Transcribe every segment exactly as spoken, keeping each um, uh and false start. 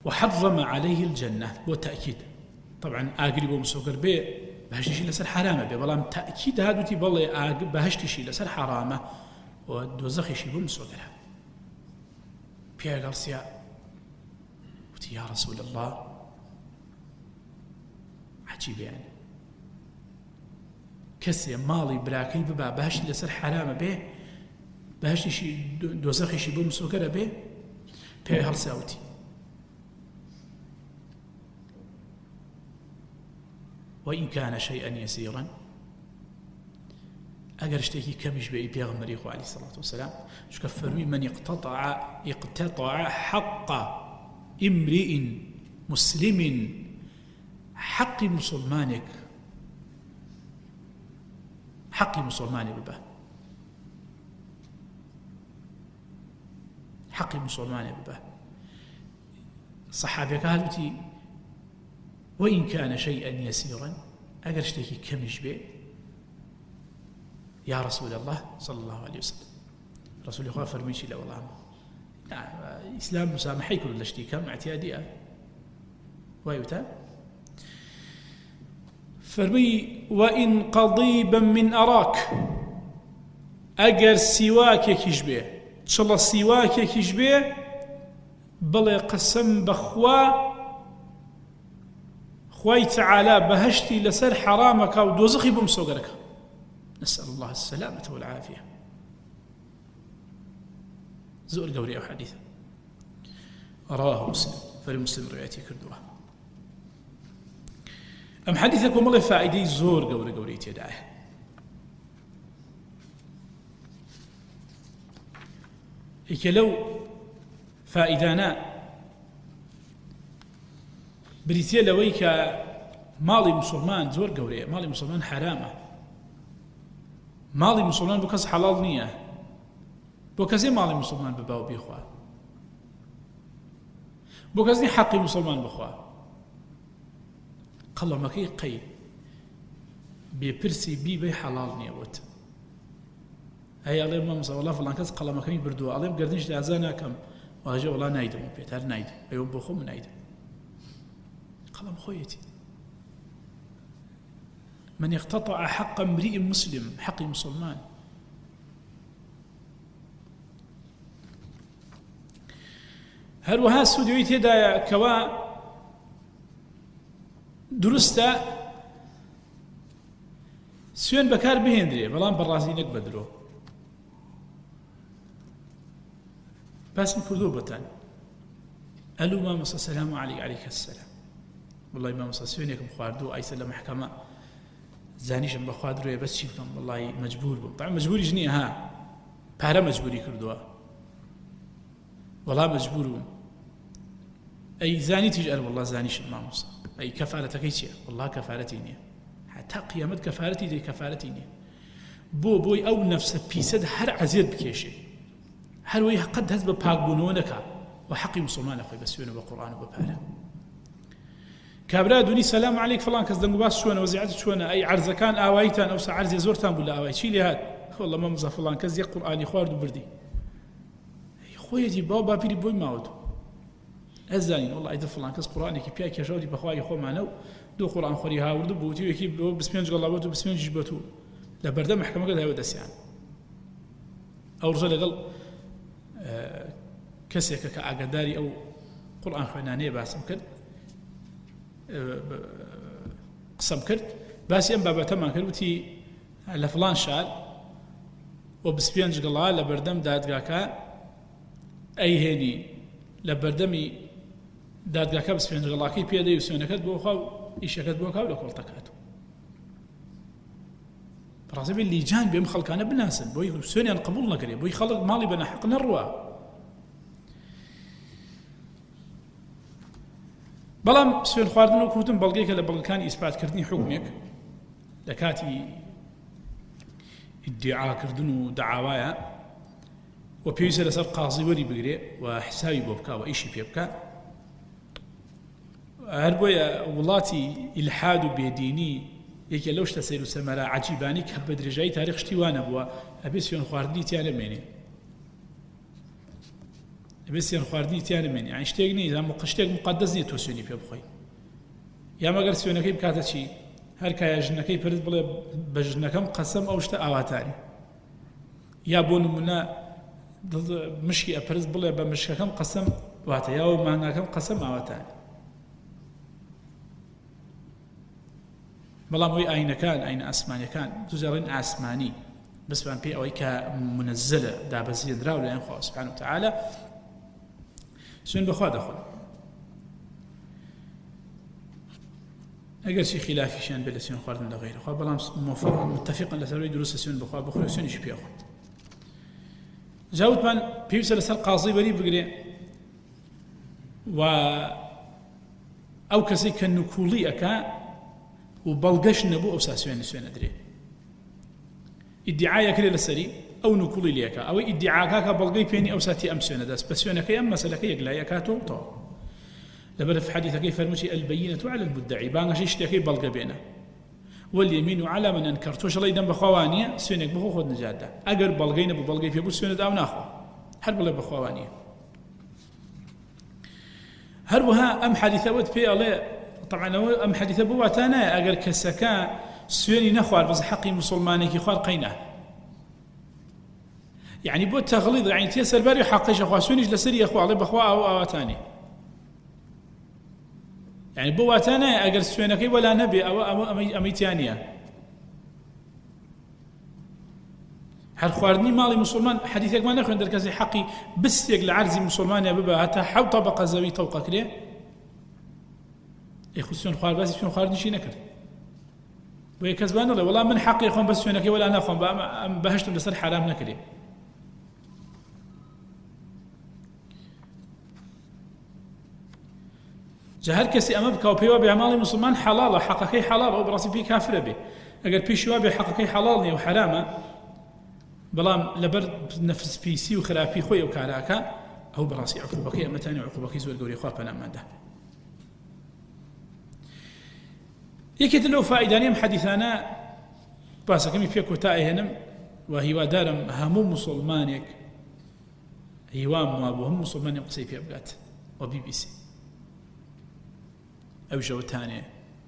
وحرم عليه الجنة بتأكيد طبعا أقرب ومسوقر به بهشتشي لسر حرامة به بلام تأكيد هادوتي بالله بهشتشي لسر حرامة ودوزخي شي بمسوقرها بيا قرصيا وتي يا رسول الله عجيب يعني كسي مالي براكي ببا بهشتي لسر حرامة به بهشتشي دوزخي شي بمسوقرها به بيا هرساوتي وإن كان شيئا يسيرا أجر اشتكي كمش بأي بيغمر عليه الصلاة والسلام شكفروا من اقتطع اقتطع حق امرئ مسلم حق مسلمانك حق مسلمان ببه حق مسلمان ببه صحابي قالوا وإن كان شيئا يسيرا أجر اشتكي كمش به يا رسول الله صلى الله عليه وسلم رسول الله فرميشي لا والله نعم إسلام مسامحي كل الاشتكاء مع اعتيادية ويتا فرمي وإن قضيبا من أراك أجر سواك يكشبه إن شاء الله سواك يكشبه بل قسم بخوا خوي تعالى بهشتي لسر حرامك ودوزخي بمسوقرك نسأل الله السلامة والعافية زور قوري أو حديثة رواه مسلم فلمسلم روايتي كردوها أم حديثكم الله فائدي زور قوري قوري تدعيه إيك لو فائدانا بريتيا لويك مالي مسلمان زور قوري مالي مسلمان حرامة مالي مسلمان بكس حلال نية بكسي مالي مسلمان بباو بيخوا بكسي حقي مسلمان بخوا قال ما كي قي بيبرسي بي بي حلال نية وت هيا الله ما مصور الله فلان كس قال ما كي بردوا الله قردنش لازانا كم واجا ولا نايدم بيتر نايدم أيوم بخو من نايدم قال خويتي من يقتطع حق امرئ مسلم حق مسلمان هل وها سوديويت هدا كوا درستا سوين بكار بهندري بلان برازينك بدرو بس نكردو بتان ألو ما مصى السلام عليك عليك السلام والله ما مصى سوينكم خواردو أي سلام محكمة زانيش بخوادرو بس شيفكم والله مجبور بم طبعا مجبور يجني ها بارا مجبوري كردوا والله مجبور بم أي زاني تجأر والله زانيش ما مصى أي كفارتك ايش والله كفارتيني حتى قيامت كفارتي دي كفارتيني بو بوي أو نفس بيسد هر عزيز بكيشي هل وي قد هز بباقبونونك وحقي مسلمان أخوي بسوينه بالقرآن وبباله كابرا دوني سلام عليك فلان كز دنگو باس شونا وزيعت شونا أي عرض كان آوايتان أو سعرز زورتان بولا آواي شي لي هاد والله ما مزا فلان كز يق قرآني خوارد وبردي خويتي بابا بيري بوي ماوتو أزانين والله إذا فلان كز قرآني كي بيا كشاودي بخواي خو معنو دو قرآن خوري هاورد بوتي وكي بسمين قلابوتو بسمين جبتو لا بردا محكمة قد هاو دسيان أو رجل قال أه كسيك كأقداري أو قرآن خوانانية باسم كد قسم كرد بس يم بابا تمام كروتي لفلان شال وبسبيانج قلا لبردم دادقاكا أي هني لبردمي دادقاكا بسبيانج قلاكي بيدا يسونكت بوخا إيشكت بوخا ولا كولتكاتو براسبي اللي جان بيم خلقنا بناسن بوي سوني قبول نكري بوي خلق مالي بنا حق نروى بلام سوين خواردن و كوتن بلغيك لبلغكاني إثبات كردني حكمك لكاتي ادعاء كردن و دعاوايا وبيوسي لسر قاضي وري بقري وحسابي بوبكا وإيشي بيبكا هربويا ولاتي إلحاد بيديني يكي لوش تسير سمرا عجيباني كبد رجاي تاريخ شتيوانا بوا أبي سوين خواردني تيانا ميني بسیار خواردنی تیان من یعنی شتێک نیست اما قشتێک مقدس نییە تۆ سوێنی پێ بخۆی یا مەگەر سوێنەکەی بکاتە چی هەر کایە ژنەکەی پرت بڵێ بە ژنەکەم قەسەم ئەو شتە ئاواتانی یا بۆ نمونە مشکی ئەپرست بڵێ بە مشکەکەم قەسەم واتە یا و مانگاکەم قەسەم ئاواتانی بەڵام ئەوەی ئاینەکان ئاینە ئاسمانیەکان دووجارڕین ئاسمانی بسبان پێی ئەوەی کە منەزەلە دابەزیێنراو لەلایەن خوا سوبحانه وتعالى سوێن بەخوا دەخۆن ئەگەر چی خلافیشیان بێت لە سوێن خواردن لە غەیرە خوا بەڵام متفقن لەسەرەوەی دروستە سوێن بەخوا بخۆی و سوێنیشی پێ بخۆن جاوتمان پێویستە لەسەر قازی وەری بگرێ و ئەو کەسێک کە نکوڵی ئەکا و بەڵگەش نەبوو ئەوسا سوێن سوێنە درێ ئیدعای ئەکرێ لەسەری ئەو نکوڵی لێکە ئەوەی ئیدعاکا کە بەڵگەی پێنی ئەو ساتی ئەم سوێنە دەست بە سوێنەکەی ئەم مەسەلەکەی یەکلای ئەکاتەوە تەواو لەبەر حەدیثەکەی فەرمووی البەیینەة عەلى المدعی بانگەشەی شتێکەی بەڵگە بێنە واليمين على من أنكر توش الله يدم بخوانية سوينك بخو خود نجادة أجر بلغينا ببلغي في بوس سوينة أو ناخو حرب الله بخوانية هروها أم حديثة ود في الله طبعا أم حديثة بواتانا أجر كسكا سويني نخوار بس حقي مسلماني كي خوار قينا يعني بو تغليظ يعني تيسر باري حقيش أخوة سوينيش لسري أخوة الله بخوا أو أواتاني يعني بواتانا أجر سوينكي ولا نبي أو أميتانية هل خواردني مالي مسلمان حديثك ما نخوان در كذا حقي بس يقل عرزي مسلمان يا بابا حتى حو طبقة زوي توقع كده يخو سوين خوارد بس سوين خواردني شي نكر وهي كذبان الله والله من حقي يخوان بس سوينكي ولا أنا أخوان بهشتم لسر حرام نكري جهر كسي أما بكاو بيوا بعمال مسلمان حلال حقكي حلال أو براسي بي كافر به أجر بيشوا بحقكي حلال نيو حرامه بلام لبر نفس بيسي وخرابي خوي وكاراكا أو براسي عقوبكي أما تاني عقوبكي زور قوري خواب بنا ماده يكيد له فائدانيم حديثانا باسا كمي فيكو تائهنم وهي دارم همو مسلمانك هيوام وابوهم مسلمان يقصي في أبقات وبي بي سي أو جو تاني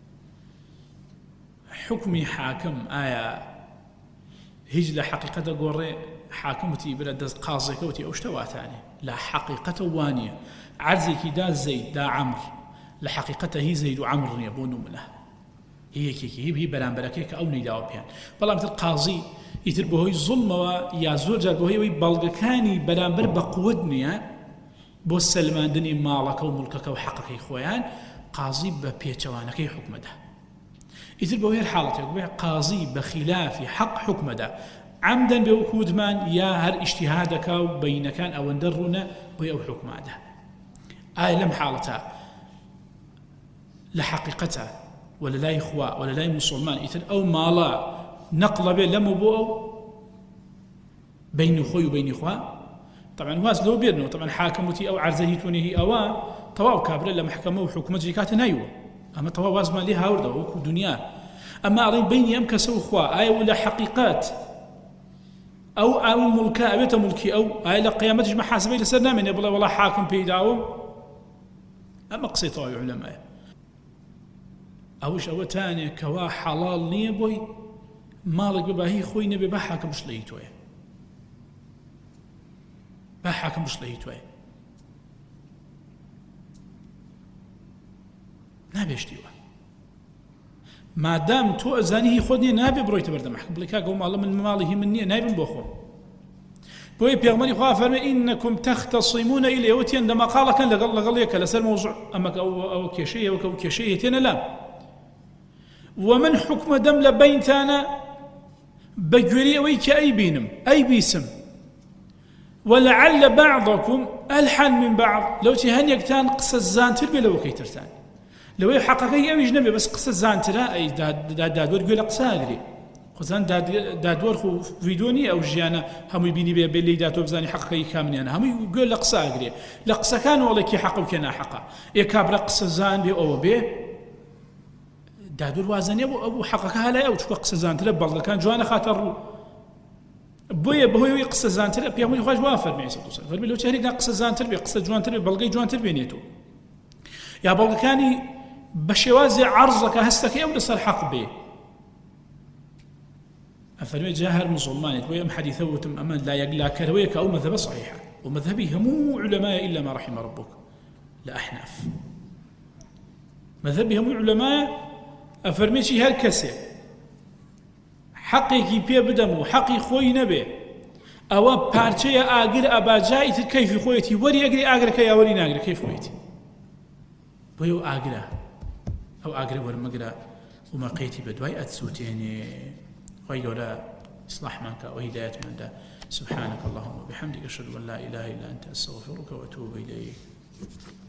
حكمي حاكم آية هجلة حقيقة قوري حاكمتي بلا دز قاضي كوتي أو اشتواتاني لا حقيقة وانية عرزي كي دا زيد دا عمر لحقيقة هي زيد وعمر يبونوا منه هي كي هي بلان بلاكيك أو نيداو بيان بلا مثل قاضي يتربوهي ظلم ويا زور جربوهي ويبالغ كاني بلان بر بقودني بو السلمان دني مالك وملكك وحقك خويان قاضي ببيتشوانكي حكم ده إذا بوهي الحالة قاضي بخلاف حق حكم ده عمدا بوكود من يا هر اجتهادك بينك أو اندرنا بوهي أو حكم ده آي لم حالتها لحقيقتها ولا لا إخوة ولا لا مسلمان إذن أو مالا نقل به لم بو بين أخوي وبين إخوة طبعا واس لو بيرنو طبعا حاكمتي أو عرزهيتونه أو طواو كابر لما حكموا وحكمة جيكات نايو أما طواو وازمان لي هاورده وكو دنيا أما أرين بيني أم كسو إخوة آية ولا حقيقات أو أو ملكا أبيت ملكي أو آية لقيامتش محاسبة لسرنا من يبلا والله حاكم بيداوم أما قصيتوا علماء أوش أو تاني كوا حلال نيبوي مالك بباهي خوي نبي بحاكم مش ليتوي بحاكم مش ليتوي نابشتيوه ما دام تو ازاني خودني نابي برويت برد محكم بلكا قوم الله من ماله مني نايب بوخو بوي بيغمري خوا فرمي انكم تختصمون الي وتي عندما قال كان لقال لقال لك لسر موضوع اما او او كشيه او كشيه لا ومن حكم دم لبينتانا بجري ويك اي بينم اي بيسم ولعل بعضكم الحن من بعض لو تهنيك تان قص الزان تربي لو كيترتان لو يحققي أو يجنبي بس قصة زانترا أي داد داد دادور يقول أقصاقري خزان داد دادور خو فيدوني أو جيانا هم يبيني بيه باللي داتو بزاني حققي كامني أنا هم يقول أقصاقري لقصة كانوا ولا كي حق وكنا حقا يكابر قصة زان بي أو بي دادور وازني أبو أبو حققها لا أو تشوف قصة زانترا بلغ كان جوانا خاطر بۆیە بەهۆی قسە زانترە پێغەمبەری خوا وا فەرمێ سەڵ سەڵ فەرمێ لەو چارێکدا قسە زانتر بێ قسە جوانتر بێ بەڵگەی جوانتر بێنێتەوە یا بەڵگەکانی بە شێوازی عەرزەکە هەستەکەی ئەو لەسەر حەق بێ ئەفەرمێ جا هەر موسڵمانێک بۆیە ئەم حەدیثە وتم ئەمە لا یەکلاکەرەوەیە کە ئەو مەذهبە صحیحە ومەذهبی هەموو علەمایە ئیلا ما رحم ربک لە ئەحناف مەذهبی هەموو علەمایە ئەفەرمێ چی هەر کەسێ حەقێکی پێ بدەم و حەقی خۆی نەبێ ئەوە پارچەیە ئاگر ئەباجای تر کەیفی خۆیەتی وەری ئەگری ئاگرەکە یا وەری ناگرە کەیف خۆیەتی بۆیە ئەو ئاگرە ئەو ئاگرە وەرمەگرە ومەقێتی بە دوای ئەتسووتێنێ خۆی گەورە إصلاحمان كا وهدايتمان دا سبحانك اللهم وبحمدك أشهد أن لا إله إلا أنت أستغفرك وأتوب إليك